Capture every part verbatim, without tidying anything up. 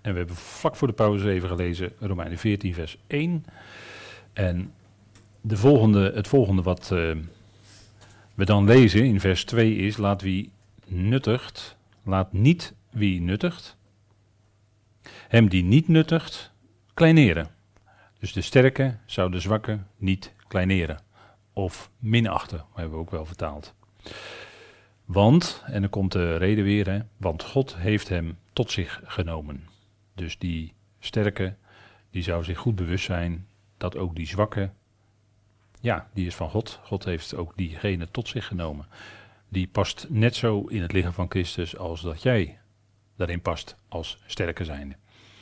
En we hebben vlak voor de pauze even gelezen Romeinen veertien vers één. En de volgende, het volgende wat uh, we dan lezen in vers twee is, laat wie nuttigt, laat niet wie nuttigt, hem die niet nuttigt, kleineren. Dus de sterke zou de zwakke niet kleineren. Of minachten, hebben we ook wel vertaald. Want, en dan komt de reden weer, hè, want God heeft hem tot zich genomen. Dus die sterke, die zou zich goed bewust zijn dat ook die zwakke, ja, die is van God. God heeft ook diegene tot zich genomen. Die past net zo in het lichaam van Christus als dat jij daarin past als sterke zijnde.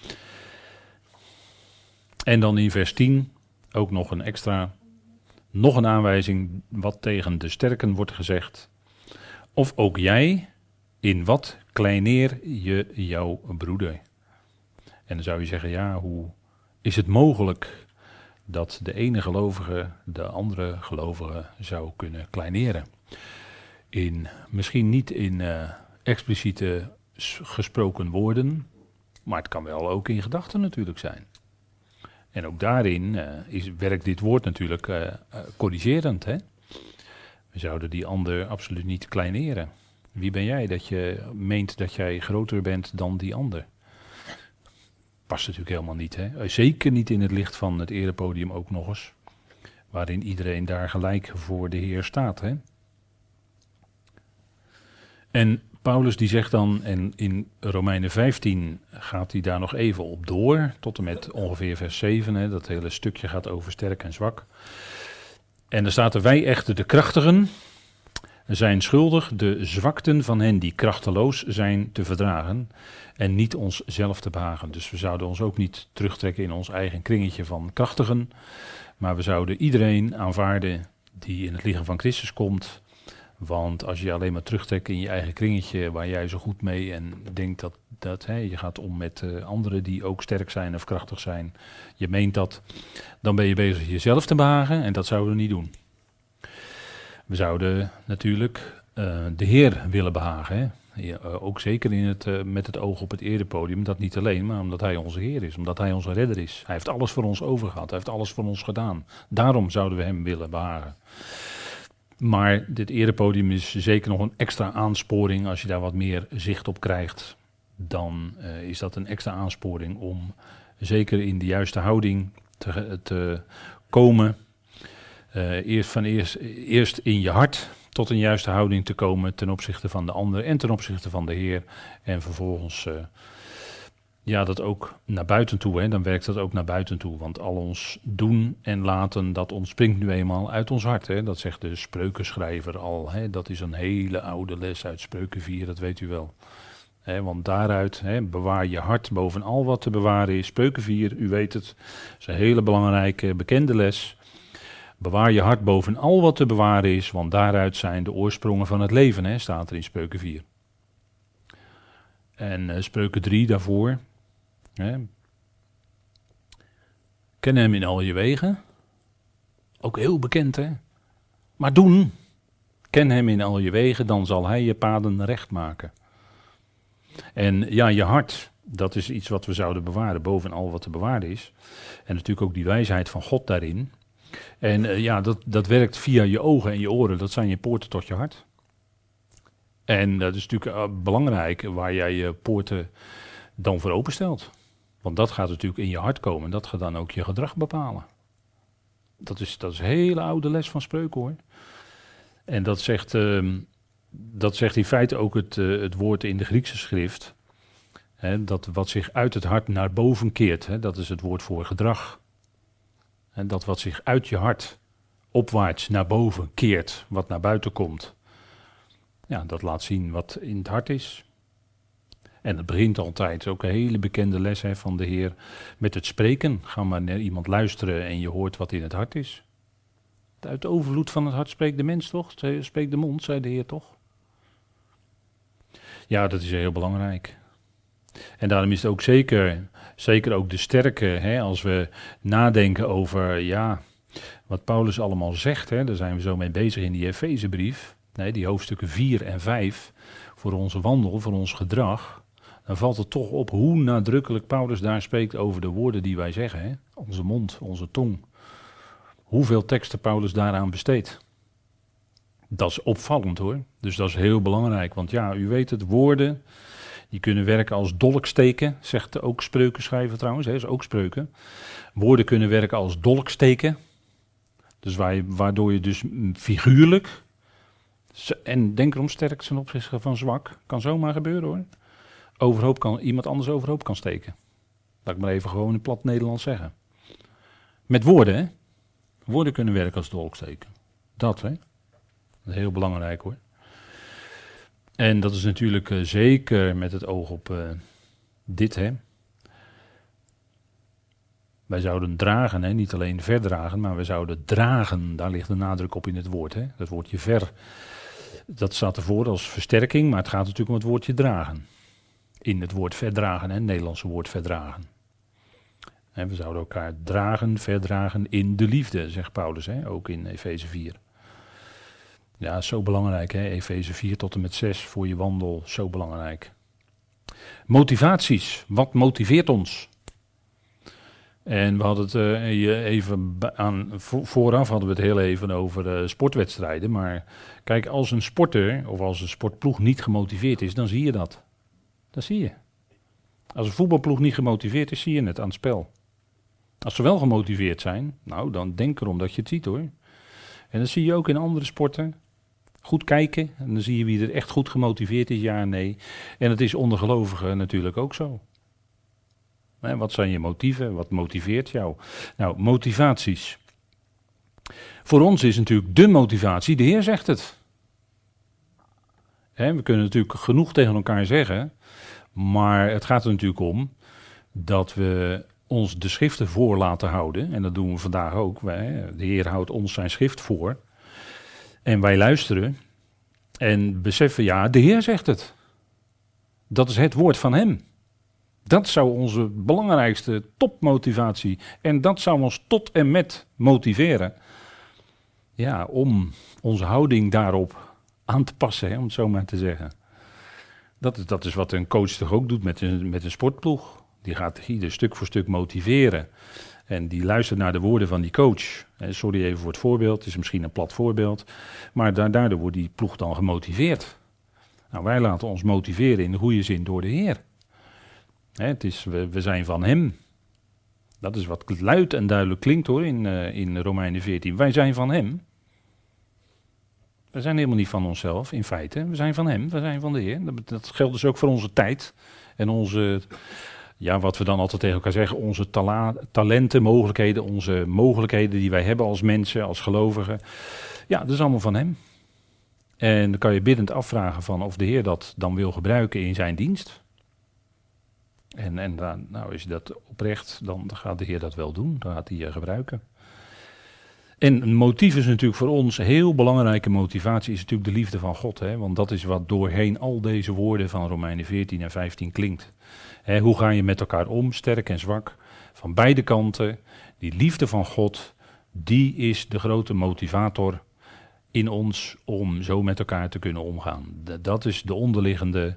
En dan in vers tien ook nog een extra, nog een aanwijzing wat tegen de sterken wordt gezegd. Of ook jij, in wat kleineer je jouw broeder? En dan zou je zeggen, ja, hoe is het mogelijk dat de ene gelovige de andere gelovige zou kunnen kleineren? In, misschien niet in uh, expliciete gesproken woorden, maar het kan wel ook in gedachten natuurlijk zijn. En ook daarin uh, is, werkt dit woord natuurlijk uh, uh, corrigerend. Hè? We zouden die ander absoluut niet kleineren. Wie ben jij dat je meent dat jij groter bent dan die ander? Past natuurlijk helemaal niet. Hè? Zeker niet in het licht van het erepodium ook nog eens. Waarin iedereen daar gelijk voor de Heer staat. Hè? En Paulus die zegt dan, en in Romeinen vijftien gaat hij daar nog even op door, tot en met ongeveer vers zeven, hè, dat hele stukje gaat over sterk en zwak. En dan staat er, wij echter de krachtigen zijn schuldig de zwakten van hen die krachteloos zijn te verdragen en niet onszelf te behagen. Dus we zouden ons ook niet terugtrekken in ons eigen kringetje van krachtigen, maar we zouden iedereen aanvaarden die in het lichaam van Christus komt. Want als je alleen maar terugtrekt in je eigen kringetje waar jij zo goed mee en denkt dat, dat hè, je gaat om met uh, anderen die ook sterk zijn of krachtig zijn, je meent dat, dan ben je bezig jezelf te behagen en dat zouden we niet doen. We zouden natuurlijk uh, de Heer willen behagen, hè? Ja, uh, ook zeker in het, uh, met het oog op het erepodium, dat niet alleen, maar omdat Hij onze Heer is, omdat Hij onze redder is. Hij heeft alles voor ons overgehad, Hij heeft alles voor ons gedaan. Daarom zouden we Hem willen behagen. Maar dit erepodium is zeker nog een extra aansporing. Als je daar wat meer zicht op krijgt, dan uh, is dat een extra aansporing om zeker in de juiste houding te, te komen. Uh, eerst, van eerst, eerst in je hart tot een juiste houding te komen ten opzichte van de ander en ten opzichte van de Heer. En vervolgens uh, ja, dat ook naar buiten toe, hè, dan werkt dat ook naar buiten toe. Want al ons doen en laten, dat ontspringt nu eenmaal uit ons hart. Hè. Dat zegt de spreukenschrijver al. Hè. Dat is een hele oude les uit Spreuken vier, dat weet u wel. Hè, want daaruit, hè, bewaar je hart boven al wat te bewaren is. Spreuken vier, u weet het, is een hele belangrijke, bekende les. Bewaar je hart boven al wat te bewaren is, want daaruit zijn de oorsprongen van het leven, hè, staat er in Spreuken vier. En uh, Spreuken drie daarvoor. Hè. Ken hem in al je wegen. Ook heel bekend, hè. Maar doen. Ken hem in al je wegen, dan zal hij je paden recht maken. En ja, je hart, dat is iets wat we zouden bewaren, boven al wat te bewaren is. En natuurlijk ook die wijsheid van God daarin. En uh, ja, dat, dat werkt via je ogen en je oren, dat zijn je poorten tot je hart. En dat is natuurlijk uh, belangrijk waar jij je poorten dan voor openstelt. Want dat gaat natuurlijk in je hart komen. Dat gaat dan ook je gedrag bepalen. Dat is, dat is een hele oude les van Spreuken, hoor. En dat zegt, uh, dat zegt in feite ook het, uh, het woord in de Griekse schrift. Hè, dat wat zich uit het hart naar boven keert. Hè, dat is het woord voor gedrag. En dat wat zich uit je hart opwaarts naar boven keert. Wat naar buiten komt. Ja, dat laat zien wat in het hart is. En het begint altijd, ook een hele bekende les, hè, van de Heer, met het spreken. Ga maar naar iemand luisteren en je hoort wat in het hart is. Uit de overvloed van het hart spreekt de mens, toch? Spreekt de mond, zei de Heer, toch? Ja, dat is heel belangrijk. En daarom is het ook zeker, zeker ook de sterke, hè, als we nadenken over, ja, wat Paulus allemaal zegt, hè, daar zijn we zo mee bezig in die Efezebrief, nee, die hoofdstukken vier en vijf, voor onze wandel, voor ons gedrag. dan valt het toch op hoe nadrukkelijk Paulus daar spreekt over de woorden die wij zeggen. Hè? Onze mond, onze tong. Hoeveel teksten Paulus daaraan besteedt. Dat is opvallend hoor. Dus dat is heel belangrijk. Want ja, u weet het, woorden, die kunnen werken als dolksteken. Zegt ook spreukenschrijver trouwens, hè, is ook spreuken. Woorden kunnen werken als dolksteken. Dus waar je, waardoor je dus figuurlijk, en denk erom sterk ten opzichte van zwak, kan zomaar gebeuren hoor. Overhoop kan, iemand anders overhoop kan steken. Laat ik maar even gewoon in plat Nederlands zeggen. Met woorden hè. Woorden kunnen werken als dolksteken. Dat hè. Dat is heel belangrijk hoor. En dat is natuurlijk uh, zeker met het oog op uh, dit hè. Wij zouden dragen, hè, niet alleen verdragen, maar we zouden dragen. Daar ligt de nadruk op in het woord. Hè. Dat woordje ver, dat staat ervoor als versterking, maar het gaat natuurlijk om het woordje dragen. In het woord verdragen, hè, het Nederlandse woord verdragen. En we zouden elkaar dragen, verdragen in de liefde, zegt Paulus, hè, ook in Efeze vier. Ja, zo belangrijk, hè, Efeze vier tot en met zes voor je wandel, zo belangrijk. Motivaties, wat motiveert ons? En we hadden het uh, even aan, vooraf hadden we het heel even over uh, sportwedstrijden. Maar kijk, als een sporter of als een sportploeg niet gemotiveerd is, dan zie je dat. Dat zie je. Als een voetbalploeg niet gemotiveerd is, zie je het aan het spel. Als ze wel gemotiveerd zijn, nou dan denk erom dat je het ziet hoor. En dat zie je ook in andere sporten. Goed kijken en dan zie je wie er echt goed gemotiveerd is, ja en nee. En het is onder gelovigen natuurlijk ook zo. Hè, wat zijn je motieven? Wat motiveert jou? Nou, motivaties. Voor ons is natuurlijk de motivatie, de Heer zegt het. Hè, we kunnen natuurlijk genoeg tegen elkaar zeggen, maar het gaat er natuurlijk om dat we ons de schriften voor laten houden. En dat doen we vandaag ook. Wij, de Heer houdt ons zijn schrift voor. En wij luisteren en beseffen, ja, de Heer zegt het. Dat is het woord van hem. Dat zou onze belangrijkste topmotivatie. En dat zou ons tot en met motiveren. Ja, om onze houding daarop aan te passen, hè, om het zo maar te zeggen. Dat is, dat is wat een coach toch ook doet met een, met een sportploeg. Die gaat ieder stuk voor stuk motiveren. En die luistert naar de woorden van die coach. Sorry even voor het voorbeeld, het is misschien een plat voorbeeld. Maar daardoor wordt die ploeg dan gemotiveerd. Nou, wij laten ons motiveren in de goede zin door de Heer. Hè, het is, we, we zijn van hem. Dat is wat luid en duidelijk klinkt hoor in, uh, in Romeinen veertien. Wij zijn van hem. We zijn helemaal niet van onszelf in feite. We zijn van hem, we zijn van de Heer. Dat, dat geldt dus ook voor onze tijd. En onze, ja, wat we dan altijd tegen elkaar zeggen, onze tala- talenten, mogelijkheden, onze mogelijkheden die wij hebben als mensen, als gelovigen. Ja, dat is allemaal van hem. En dan kan je biddend afvragen van of de Heer dat dan wil gebruiken in zijn dienst. En, en dan, nou, is dat oprecht, dan gaat de Heer dat wel doen. Dan gaat hij je gebruiken. En een motief is natuurlijk voor ons, een heel belangrijke motivatie, is natuurlijk de liefde van God. Hè? Want dat is wat doorheen al deze woorden van Romeinen veertien en vijftien klinkt. Hè, hoe ga je met elkaar om, sterk en zwak, van beide kanten. Die liefde van God, die is de grote motivator in ons om zo met elkaar te kunnen omgaan. Dat is de onderliggende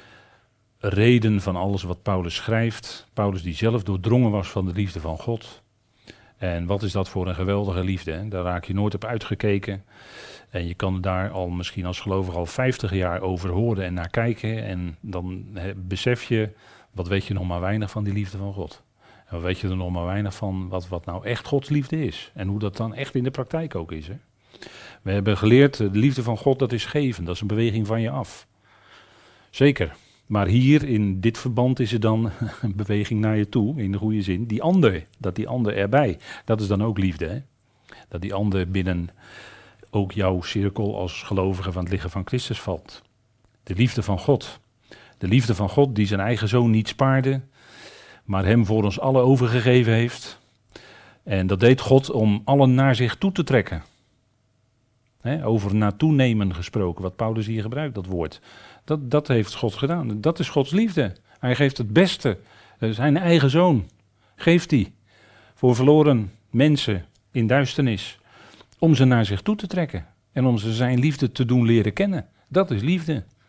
reden van alles wat Paulus schrijft. Paulus die zelf doordrongen was van de liefde van God. En wat is dat voor een geweldige liefde, hè? Daar raak je nooit op uitgekeken. En je kan daar al misschien als gelovige al vijftig jaar over horen en naar kijken. En dan he, besef je, wat weet je nog maar weinig van die liefde van God. En wat weet je er nog maar weinig van wat, wat nou echt Gods liefde is. En hoe dat dan echt in de praktijk ook is. Hè? We hebben geleerd, de liefde van God dat is geven, dat is een beweging van je af. Zeker. Maar hier in dit verband is het dan een beweging naar je toe, in de goede zin. Die ander, dat die ander erbij, dat is dan ook liefde. Hè? Dat die ander binnen ook jouw cirkel als gelovige van het lichaam van Christus valt. De liefde van God. De liefde van God die zijn eigen zoon niet spaarde, maar hem voor ons allen overgegeven heeft. En dat deed God om allen naar zich toe te trekken. Hè? Over naartoe nemen gesproken, wat Paulus hier gebruikt, dat woord. Dat, dat heeft God gedaan. Dat is Gods liefde. Hij geeft het beste. Zijn eigen zoon geeft hij voor verloren mensen in duisternis. Om ze naar zich toe te trekken. En om ze zijn liefde te doen leren kennen. Dat is liefde.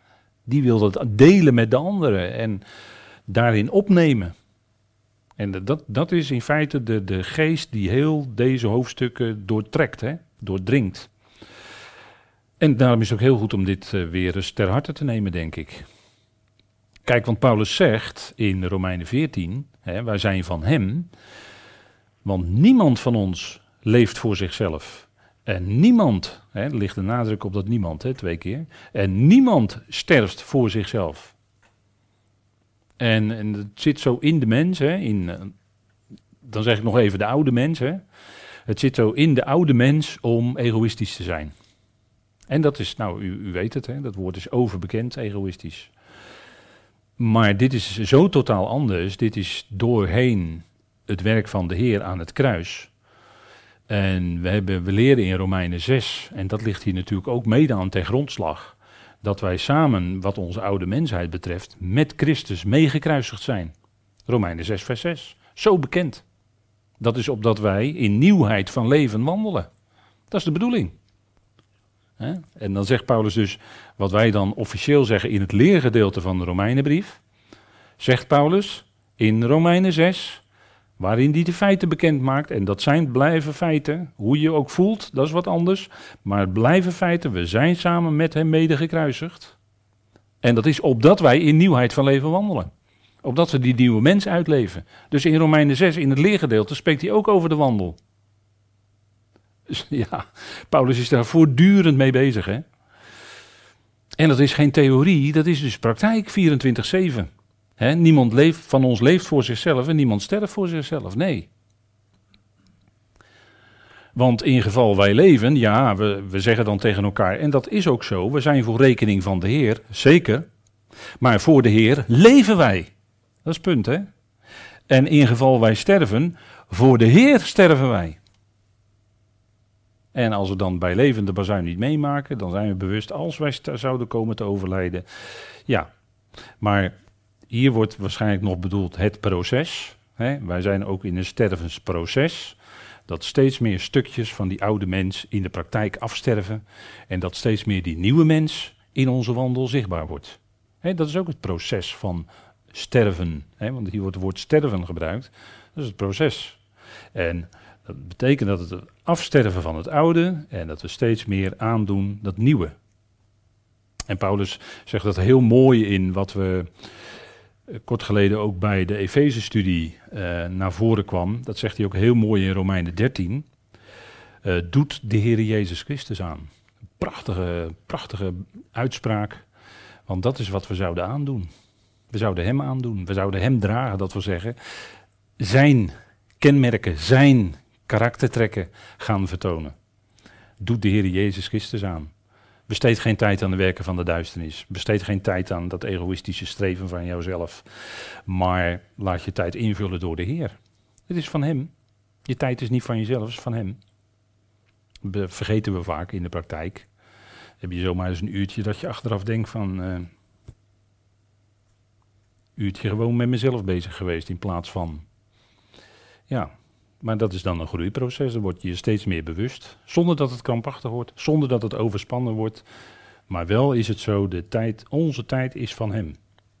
Die wil dat delen met de anderen en daarin opnemen. En dat, dat is in feite de, de geest die heel deze hoofdstukken doortrekt, hè, doordringt. En daarom is het ook heel goed om dit uh, weer eens ter harte te nemen, denk ik. Kijk, want Paulus zegt in Romeinen veertien, hè, wij zijn van hem, want niemand van ons leeft voor zichzelf. En niemand, hè, er ligt de nadruk op dat niemand, hè, twee keer, en niemand sterft voor zichzelf. En, en het zit zo in de mens, hè, in, dan zeg ik nog even de oude mens, hè. Het zit zo in de oude mens om egoïstisch te zijn. En dat is, nou, u, u weet het, hè, dat woord is overbekend, egoïstisch. Maar dit is zo totaal anders. Dit is doorheen het werk van de Heer aan het kruis. En we, hebben, we leren in Romeinen zes, en dat ligt hier natuurlijk ook mede aan ten grondslag, dat wij samen, wat onze oude mensheid betreft, met Christus meegekruisigd zijn. Romeinen zes vers zes. Zo bekend. Dat is opdat wij in nieuwheid van leven wandelen. Dat is de bedoeling. He? En dan zegt Paulus dus, wat wij dan officieel zeggen in het leergedeelte van de Romeinenbrief, zegt Paulus in Romeinen zes, waarin hij de feiten bekend maakt, en dat zijn blijven feiten, hoe je ook voelt, dat is wat anders, maar het blijven feiten, we zijn samen met hem mede gekruisigd. En dat is opdat wij in nieuwheid van leven wandelen. Opdat we die nieuwe mens uitleven. Dus in Romeinen zes, in het leergedeelte, spreekt hij ook over de wandel. Dus ja, Paulus is daar voortdurend mee bezig, hè. En dat is geen theorie, dat is dus praktijk vierentwintig zeven. Hè, niemand leeft, van ons leeft voor zichzelf en niemand sterft voor zichzelf, nee. Want in geval wij leven, ja, we, we zeggen dan tegen elkaar, en dat is ook zo, we zijn voor rekening van de Heer, zeker. Maar voor de Heer leven wij. Dat is het punt, hè. En in geval wij sterven, voor de Heer sterven wij. En als we dan bij leven de bazuin niet meemaken, dan zijn we bewust als wij st- zouden komen te overlijden. Ja, maar hier wordt waarschijnlijk nog bedoeld het proces. Hè? Wij zijn ook in een stervensproces. Dat steeds meer stukjes van die oude mens in de praktijk afsterven. En dat steeds meer die nieuwe mens in onze wandel zichtbaar wordt. Hè, dat is ook het proces van sterven. Hè? Want hier wordt het woord sterven gebruikt. Dat is het proces. En dat betekent dat het afsterven van het oude en dat we steeds meer aandoen dat nieuwe. En Paulus zegt dat heel mooi in wat we kort geleden ook bij de Efeze-studie uh, naar voren kwam. Dat zegt hij ook heel mooi in Romeinen dertien. Uh, doet de Heer Jezus Christus aan. Prachtige, prachtige uitspraak, want dat is wat we zouden aandoen. We zouden hem aandoen, we zouden hem dragen, dat wil zeggen, zijn kenmerken, zijn karaktertrekken gaan vertonen. Doet de Heer Jezus Christus aan. Besteed geen tijd aan de werken van de duisternis. Besteed geen tijd aan dat egoïstische streven van jouzelf. Maar laat je tijd invullen door de Heer. Het is van hem. Je tijd is niet van jezelf, het is van hem. Dat vergeten we vaak in de praktijk. Heb je zomaar eens een uurtje dat je achteraf denkt van... Uh, uurtje gewoon met mezelf bezig geweest in plaats van... Ja, maar dat is dan een groeiproces. Dan word je je steeds meer bewust. Zonder dat het krampachtig wordt. Zonder dat het overspannen wordt. Maar wel is het zo, de tijd, onze tijd is van hem.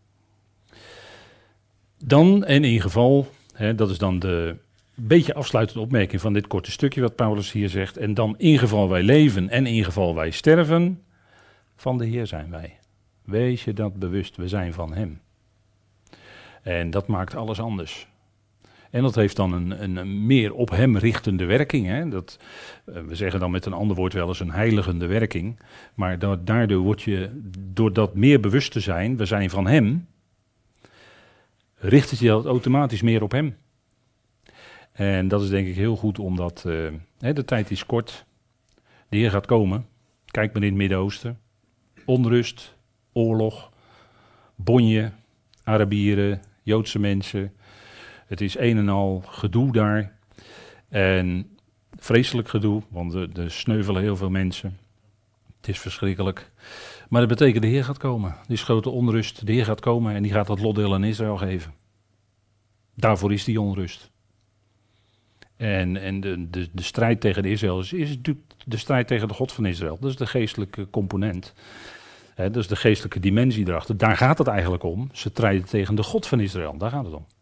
Dan, en in geval, hè, dat is dan de beetje afsluitende opmerking van dit korte stukje wat Paulus hier zegt. En dan in geval wij leven en in geval wij sterven, van de Heer zijn wij. Wees je dat bewust, we zijn van hem. En dat maakt alles anders. En dat heeft dan een, een, een meer op hem richtende werking. Hè? Dat, uh, we zeggen dan met een ander woord wel eens een heiligende werking. Maar da- daardoor word je, door dat meer bewust te zijn, we zijn van hem, richt het je dat automatisch meer op hem. En dat is denk ik heel goed, omdat uh, hè, de tijd is kort. De Heer gaat komen. Kijk maar in het Midden-Oosten. Onrust, oorlog, bonje, Arabieren, Joodse mensen. Het is een en al gedoe daar. En vreselijk gedoe, want er, er sneuvelen heel veel mensen. Het is verschrikkelijk. Maar dat betekent de Heer gaat komen. Er is grote onrust. De Heer gaat komen en die gaat dat lotdeel aan Israël geven. Daarvoor is die onrust. En, en de, de, de strijd tegen Israël is, is natuurlijk de strijd tegen de God van Israël. Dat is de geestelijke component. Hè, dus de geestelijke dimensie erachter, daar gaat het eigenlijk om. Ze strijden tegen de God van Israël, daar gaat het om.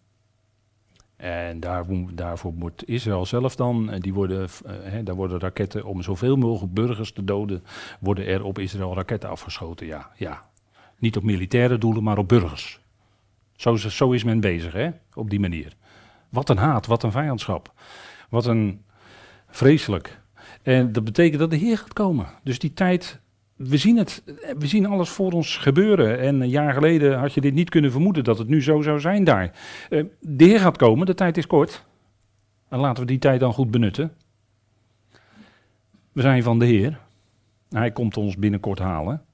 En daar, daarvoor moet Israël zelf dan, die worden, hè, daar worden raketten, om zoveel mogelijk burgers te doden, worden er op Israël raketten afgeschoten. Ja, ja. Niet op militaire doelen, maar op burgers. Zo, zo is men bezig, hè, op die manier. Wat een haat, wat een vijandschap. Wat een vreselijk. En dat betekent dat de Heer gaat komen. Dus die tijd, we zien het, we zien alles voor ons gebeuren. En een jaar geleden had je dit niet kunnen vermoeden dat het nu zo zou zijn daar. De Heer gaat komen, de tijd is kort. En laten we die tijd dan goed benutten. We zijn van de Heer. Hij komt ons binnenkort halen.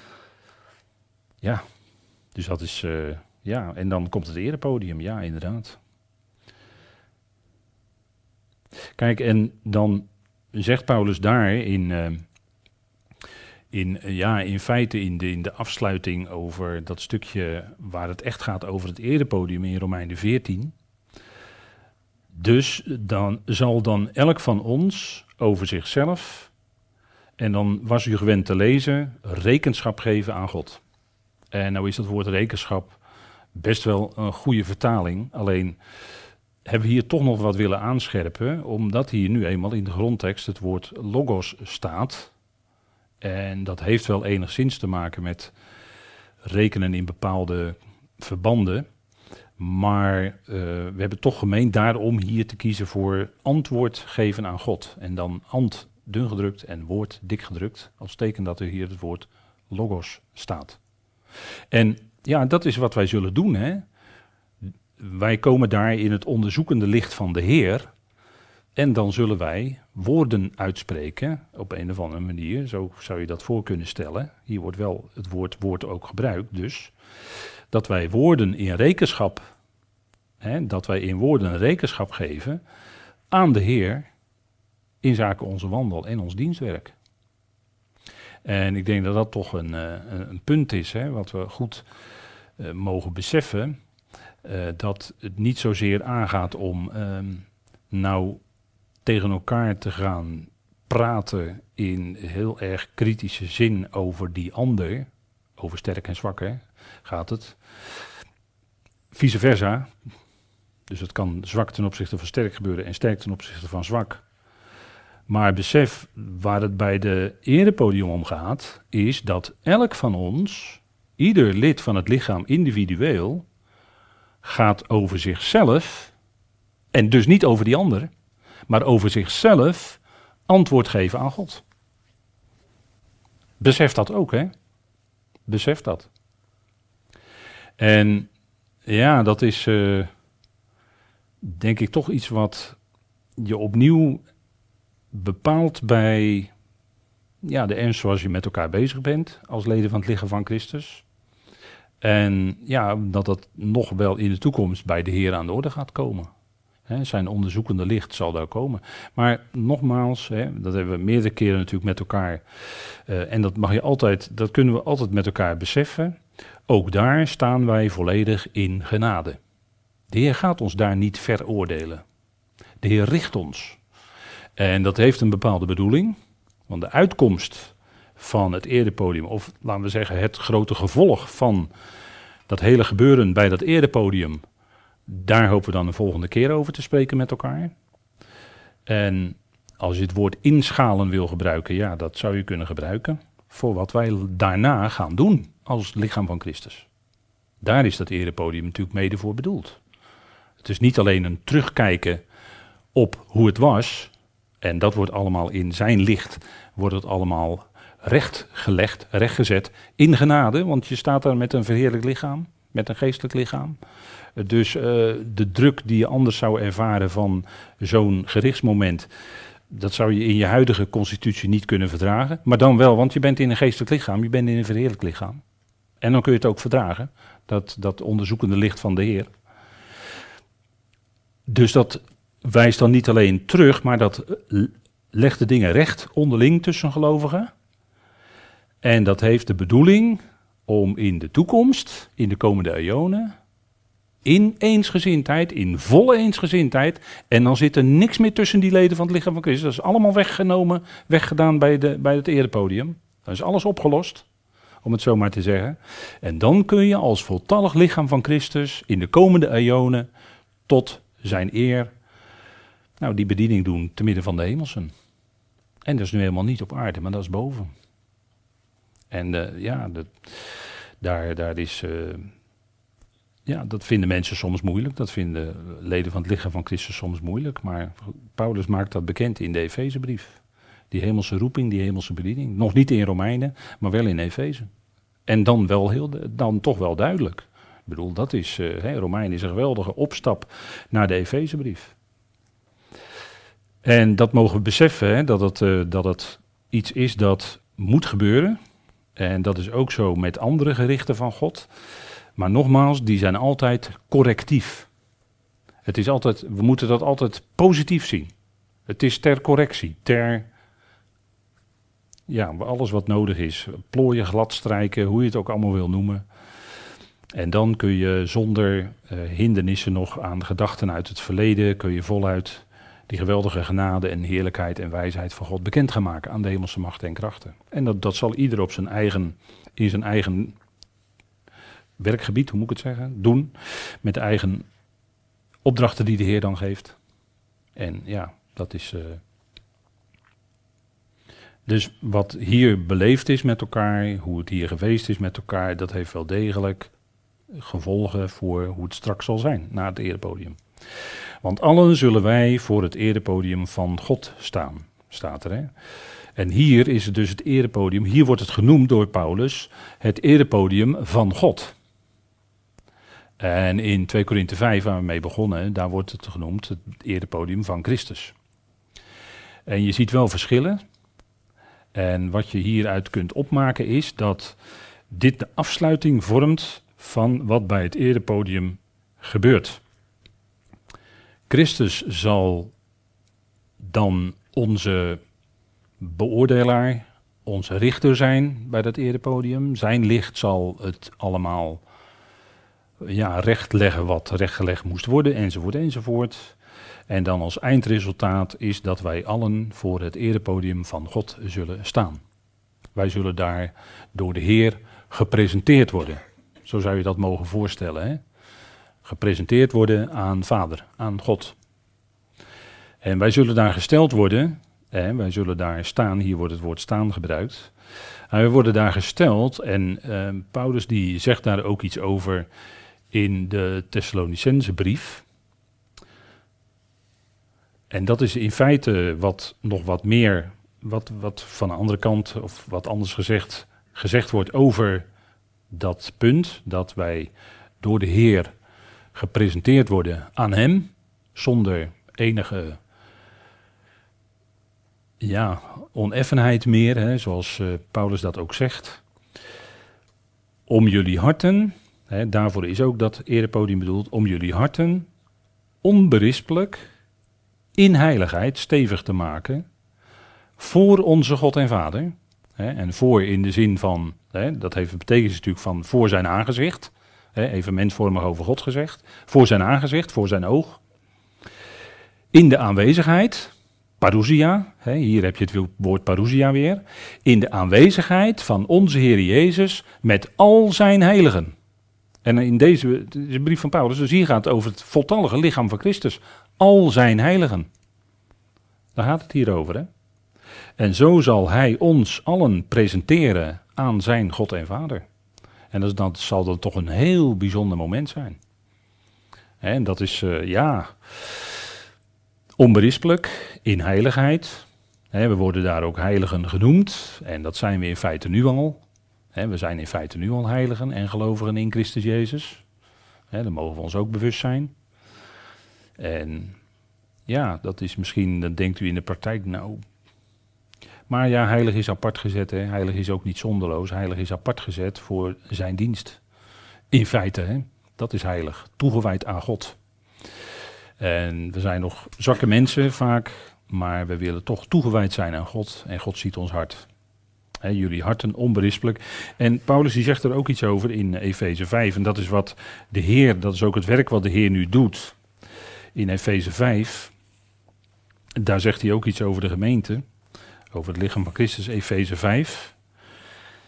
Ja, dus dat is, uh, ja, en dan komt het erepodium, ja, inderdaad. Kijk, en dan zegt Paulus daar in, uh, in, uh, ja, in feite in de, in de afsluiting over dat stukje waar het echt gaat over het erepodium in Romeinen veertien. Dus dan zal dan elk van ons over zichzelf, en dan was u gewend te lezen, rekenschap geven aan God. En nou is dat woord rekenschap best wel een goede vertaling, alleen hebben we hier toch nog wat willen aanscherpen, omdat hier nu eenmaal in de grondtekst het woord logos staat. En dat heeft wel enigszins te maken met rekenen in bepaalde verbanden. Maar uh, we hebben toch gemeend daarom hier te kiezen voor antwoord geven aan God. En dan ant dun gedrukt en woord dik gedrukt, als teken dat er hier het woord logos staat. En ja, dat is wat wij zullen doen, hè. Wij komen daar in het onderzoekende licht van de Heer. En dan zullen wij woorden uitspreken op een of andere manier. Zo zou je dat voor kunnen stellen. Hier wordt wel het woord woord ook gebruikt. Dus dat wij woorden in rekenschap, hè, dat wij in woorden rekenschap geven aan de Heer in zaken onze wandel en ons dienstwerk. En ik denk dat dat toch een, een, een punt is, hè, wat we goed uh, mogen beseffen. Uh, dat het niet zozeer aangaat om uh, nou tegen elkaar te gaan praten in heel erg kritische zin over die ander, over sterk en zwak, hè, gaat het. Vice versa, dus het kan zwak ten opzichte van sterk gebeuren en sterk ten opzichte van zwak. Maar besef, waar het bij de erepodium om gaat, is dat elk van ons, ieder lid van het lichaam individueel, gaat over zichzelf, en dus niet over die ander, maar over zichzelf antwoord geven aan God. Besef dat ook, hè? Besef dat. En ja, dat is uh, denk ik toch iets wat je opnieuw bepaalt bij ja, de ernst zoals je met elkaar bezig bent als leden van het lichaam van Christus. En ja, dat dat nog wel in de toekomst bij de Heer aan de orde gaat komen. He, zijn onderzoekende licht zal daar komen. Maar nogmaals, he, dat hebben we meerdere keren natuurlijk met elkaar. Uh, en dat mag je altijd, dat kunnen we altijd met elkaar beseffen. Ook daar staan wij volledig in genade. De Heer gaat ons daar niet veroordelen. De Heer richt ons. En dat heeft een bepaalde bedoeling. Want de uitkomst van het erepodium, of laten we zeggen het grote gevolg van dat hele gebeuren bij dat erepodium, daar hopen we dan de volgende keer over te spreken met elkaar. En als je het woord inschalen wil gebruiken, ja, dat zou je kunnen gebruiken voor wat wij daarna gaan doen als lichaam van Christus. Daar is dat erepodium natuurlijk mede voor bedoeld. Het is niet alleen een terugkijken op hoe het was, en dat wordt allemaal in zijn licht, wordt het allemaal rechtgelegd, rechtgezet in genade, want je staat daar met een verheerlijk lichaam, met een geestelijk lichaam. Dus uh, de druk die je anders zou ervaren van zo'n gerichtsmoment, dat zou je in je huidige constitutie niet kunnen verdragen. Maar dan wel, want je bent in een geestelijk lichaam, je bent in een verheerlijk lichaam. En dan kun je het ook verdragen, dat, dat onderzoekende licht van de Heer. Dus dat wijst dan niet alleen terug, maar dat legt de dingen recht onderling tussen gelovigen. En dat heeft de bedoeling om in de toekomst, in de komende eonen, in eensgezindheid, in volle eensgezindheid, en dan zit er niks meer tussen die leden van het lichaam van Christus. Dat is allemaal weggenomen, weggedaan bij, de, bij het erepodium. Dan is alles opgelost. om het zo maar te zeggen. En dan kun je als voltallig lichaam van Christus in de komende eonen tot zijn eer, nou, die bediening doen te midden van de hemelsen. En dat is nu helemaal niet op aarde, maar dat is boven. En uh, ja, dat, daar, daar is, uh, ja, dat vinden mensen soms moeilijk. Dat vinden leden van het lichaam van Christus soms moeilijk. Maar Paulus maakt dat bekend in de Efezebrief. Die hemelse roeping, die hemelse bediening. Nog niet in Romeinen, maar wel in Efeze. En dan, wel heel, dan toch wel duidelijk. Ik bedoel, dat is, uh, hè, Romeinen is een geweldige opstap naar de Efezebrief. En dat mogen we beseffen, hè, dat, het, uh, dat het iets is dat moet gebeuren. En dat is ook zo met andere gerichten van God. Maar nogmaals, die zijn altijd correctief. Het is altijd, we moeten dat altijd positief zien. Het is ter correctie, ter, ja, alles wat nodig is. Plooien, gladstrijken, hoe je het ook allemaal wil noemen. En dan kun je zonder uh, hindernissen nog aan gedachten uit het verleden, kun je voluit die geweldige genade en heerlijkheid en wijsheid van God bekend gaan maken aan de hemelse machten en krachten. En dat, dat zal ieder op zijn eigen, in zijn eigen werkgebied, hoe moet ik het zeggen, doen. Met de eigen opdrachten die de Heer dan geeft. En ja, dat is. Uh... Dus wat hier beleefd is met elkaar, hoe het hier geweest is met elkaar, dat heeft wel degelijk gevolgen voor hoe het straks zal zijn na het erepodium. Want allen zullen wij voor het erepodium van God staan, staat er. Hè? En hier is het dus het erepodium, hier wordt het genoemd door Paulus, het erepodium van God. En in twee Korinthe vijf, waar we mee begonnen, daar wordt het genoemd het erepodium van Christus. En je ziet wel verschillen. En wat je hieruit kunt opmaken is dat dit de afsluiting vormt van wat bij het erepodium gebeurt. Christus zal dan onze beoordelaar, onze richter zijn bij dat erepodium. Zijn licht zal het allemaal ja, rechtleggen wat rechtgelegd moest worden, enzovoort, enzovoort. En dan als eindresultaat is dat wij allen voor het erepodium van God zullen staan. Wij zullen daar door de Heer gepresenteerd worden. Zo zou je dat mogen voorstellen, hè? Gepresenteerd worden aan Vader, aan God. En wij zullen daar gesteld worden, hè, wij zullen daar staan, hier wordt het woord staan gebruikt. En wij worden daar gesteld en uh, Paulus die zegt daar ook iets over in de Thessalonicense brief. En dat is in feite wat nog wat meer, wat, wat van de andere kant, of wat anders gezegd, gezegd wordt over dat punt, dat wij door de Heer gepresenteerd worden aan hem, zonder enige ja, oneffenheid meer, hè, zoals uh, Paulus dat ook zegt. Om jullie harten, hè, daarvoor is ook dat erepodium bedoeld, om jullie harten onberispelijk in heiligheid stevig te maken voor onze God en Vader. Hè, en voor in de zin van, hè, dat heeft betekenis natuurlijk van voor zijn aangezicht. Hè, even mensvormig over God gezegd. Voor zijn aangezicht, voor zijn oog. In de aanwezigheid, parousia, hè, hier heb je het woord parousia weer. In de aanwezigheid van onze Heer Jezus met al zijn heiligen. En in deze, deze brief van Paulus, dus hier gaat het over het voltallige lichaam van Christus. Al zijn heiligen. Daar gaat het hier over, hè. En zo zal hij ons allen presenteren aan zijn God en Vader. En dat, dat zal dan toch een heel bijzonder moment zijn. En dat is, uh, ja, onberispelijk, in heiligheid. He, we worden daar ook heiligen genoemd. En dat zijn we in feite nu al. He, we zijn in feite nu al heiligen en gelovigen in Christus Jezus. He, daar mogen we ons ook bewust zijn. En ja, dat is misschien, dan denkt u in de praktijk, nou. Maar ja, heilig is apart gezet. Hè. Heilig is ook niet zonderloos. Heilig is apart gezet voor zijn dienst. In feite, hè. Dat is heilig. Toegewijd aan God. En we zijn nog zwakke mensen vaak, maar we willen toch toegewijd zijn aan God. En God ziet ons hart. He, jullie harten onberispelijk. En Paulus die zegt er ook iets over in Efeze vijf. En dat is wat de Heer, dat is ook het werk wat de Heer nu doet. In Efeze vijf, daar zegt hij ook iets over de gemeente. Over het lichaam van Christus, Efeze vijf.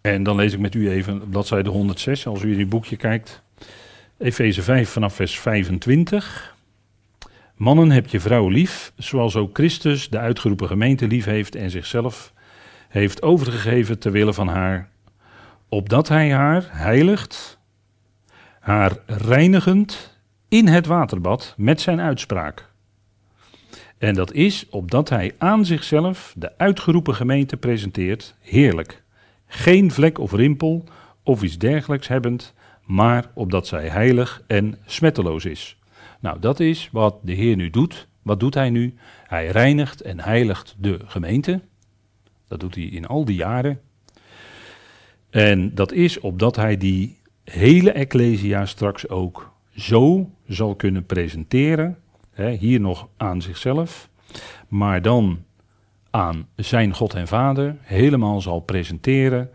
En dan lees ik met u even bladzijde honderdzes, als u in uw boekje kijkt. Efeze vijf vanaf vers vijfentwintig. Mannen, heb je vrouw lief, zoals ook Christus de uitgeroepen gemeente lief heeft en zichzelf heeft overgegeven ter wille van haar, opdat hij haar heiligt, haar reinigend in het waterbad met zijn uitspraak. En dat is opdat hij aan zichzelf de uitgeroepen gemeente presenteert, heerlijk, geen vlek of rimpel of iets dergelijks hebbend, maar opdat zij heilig en smetteloos is. Nou, dat is wat de Heer nu doet. Wat doet hij nu? Hij reinigt en heiligt de gemeente. Dat doet hij in al die jaren. En dat is opdat hij die hele Ecclesia straks ook zo zal kunnen presenteren. Hè, hier nog aan zichzelf, maar dan aan zijn God en Vader helemaal zal presenteren.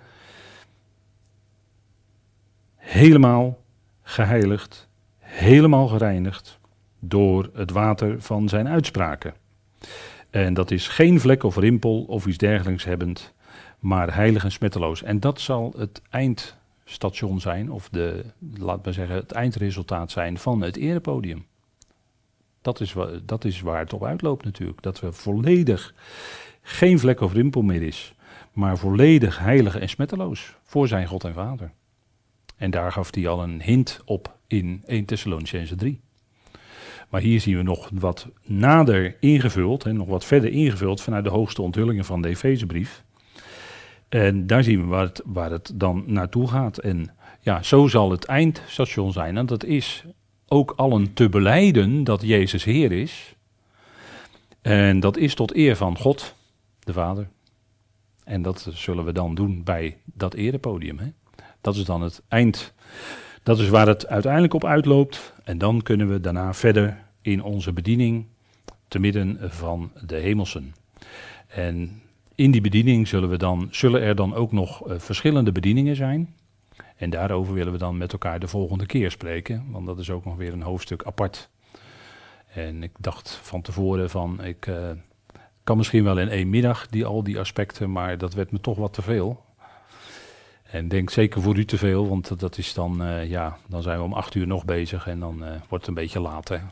Helemaal geheiligd, helemaal gereinigd door het water van zijn uitspraken. En dat is geen vlek of rimpel of iets dergelijks hebbend, maar heilig en smetteloos. En dat zal het eindstation zijn, of de, laat maar zeggen, het eindresultaat zijn van het erepodium. Dat is, dat is waar het op uitloopt natuurlijk. Dat we volledig geen vlek of rimpel meer is, maar volledig heilig en smetteloos voor zijn God en Vader. En daar gaf hij al een hint op in Eerste Thessalonicenzen drie. Maar hier zien we nog wat nader ingevuld, en nog wat verder ingevuld vanuit de hoogste onthullingen van de Efezebrief. En daar zien we waar het, waar het dan naartoe gaat. En ja, zo zal het eindstation zijn. En dat is ook allen te belijden dat Jezus Heer is. En dat is tot eer van God, de Vader. En dat zullen we dan doen bij dat erepodium. Hè? Dat is dan het eind. Dat is waar het uiteindelijk op uitloopt. En dan kunnen we daarna verder in onze bediening te midden van de hemelsen. En in die bediening zullen, we dan, zullen er dan ook nog uh, verschillende bedieningen zijn. En daarover willen we dan met elkaar de volgende keer spreken. Want dat is ook nog weer een hoofdstuk apart. En ik dacht van tevoren van, ik uh, kan misschien wel in één middag die, al die aspecten, maar dat werd me toch wat te veel. En denk zeker voor u te veel, want dat is dan, uh, ja, dan zijn we om acht uur nog bezig en dan uh, wordt het een beetje laat. Hè?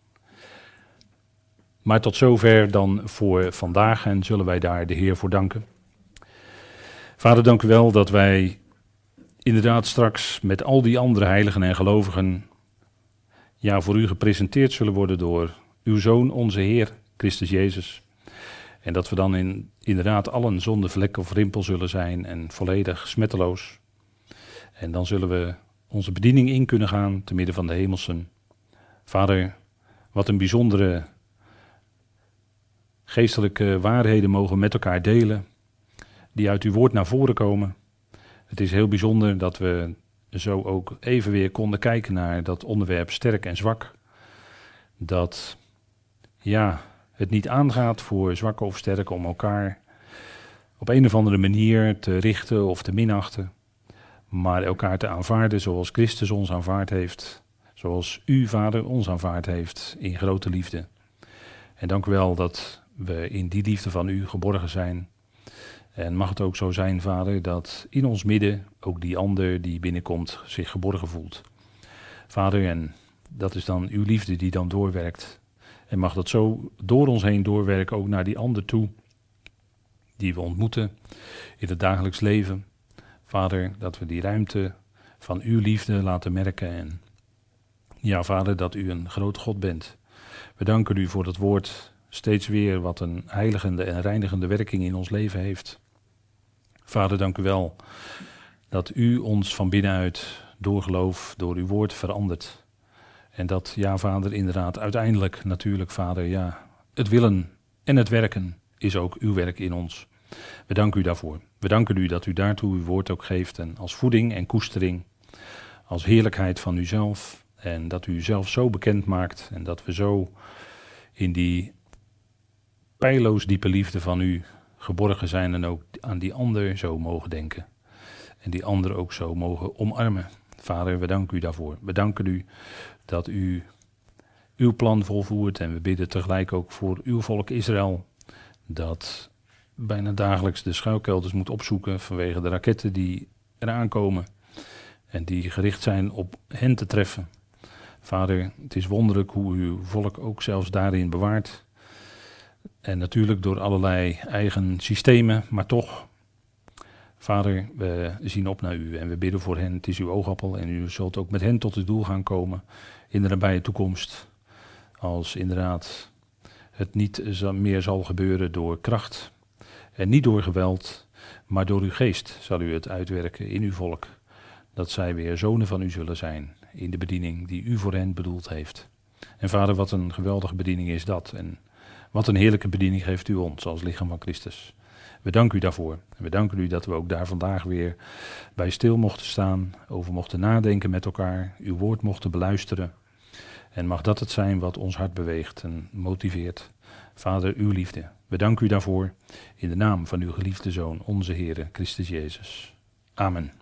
Maar tot zover dan voor vandaag en zullen wij daar de Heer voor danken. Vader, dank u wel dat wij inderdaad straks met al die andere heiligen en gelovigen ja, voor u gepresenteerd zullen worden door uw Zoon, onze Heer, Christus Jezus. En dat we dan in, inderdaad allen zonder vlek of rimpel zullen zijn en volledig smetteloos. En dan zullen we onze bediening in kunnen gaan te midden van de hemelsen. Vader, wat een bijzondere geestelijke waarheden mogen we met elkaar delen, die uit uw woord naar voren komen. Het is heel bijzonder dat we zo ook even weer konden kijken naar dat onderwerp sterk en zwak. Dat, ja, het niet aangaat voor zwakke of sterke om elkaar op een of andere manier te richten of te minachten, maar elkaar te aanvaarden zoals Christus ons aanvaard heeft, zoals u, Vader, ons aanvaard heeft in grote liefde. En dank u wel dat we in die liefde van u geborgen zijn. En mag het ook zo zijn, Vader, dat in ons midden ook die ander die binnenkomt zich geborgen voelt. Vader, en dat is dan uw liefde die dan doorwerkt. En mag dat zo door ons heen doorwerken ook naar die ander toe, die we ontmoeten in het dagelijks leven. Vader, dat we die ruimte van uw liefde laten merken. En ja, Vader, dat u een groot God bent. We danken u voor dat woord steeds weer wat een heiligende en reinigende werking in ons leven heeft. Vader, dank u wel dat u ons van binnenuit door geloof, door uw woord verandert. En dat, ja Vader, inderdaad uiteindelijk natuurlijk, Vader, ja, het willen en het werken is ook uw werk in ons. We danken u daarvoor. We danken u dat u daartoe uw woord ook geeft en als voeding en koestering, als heerlijkheid van uzelf. En dat u zelf zo bekend maakt en dat we zo in die peilloos diepe liefde van u geborgen zijn en ook aan die ander zo mogen denken. En die ander ook zo mogen omarmen. Vader, we danken u daarvoor. We danken u dat u uw plan volvoert en we bidden tegelijk ook voor uw volk Israël. Dat bijna dagelijks de schuilkelders moet opzoeken vanwege de raketten die eraan komen en die gericht zijn op hen te treffen. Vader, het is wonderlijk hoe uw volk ook zelfs daarin bewaart. En natuurlijk door allerlei eigen systemen, maar toch, Vader, we zien op naar u en we bidden voor hen. Het is uw oogappel en u zult ook met hen tot het doel gaan komen in de nabije toekomst. Als inderdaad het niet meer zal gebeuren door kracht en niet door geweld, maar door uw geest zal u het uitwerken in uw volk. Dat zij weer zonen van u zullen zijn in de bediening die u voor hen bedoeld heeft. En Vader, wat een geweldige bediening is dat. En wat een heerlijke bediening geeft u ons als lichaam van Christus. We danken u daarvoor. En we danken u dat we ook daar vandaag weer bij stil mochten staan, over mochten nadenken met elkaar, uw woord mochten beluisteren. En mag dat het zijn wat ons hart beweegt en motiveert. Vader, uw liefde. We danken u daarvoor in de naam van uw geliefde Zoon, onze Heere Christus Jezus. Amen.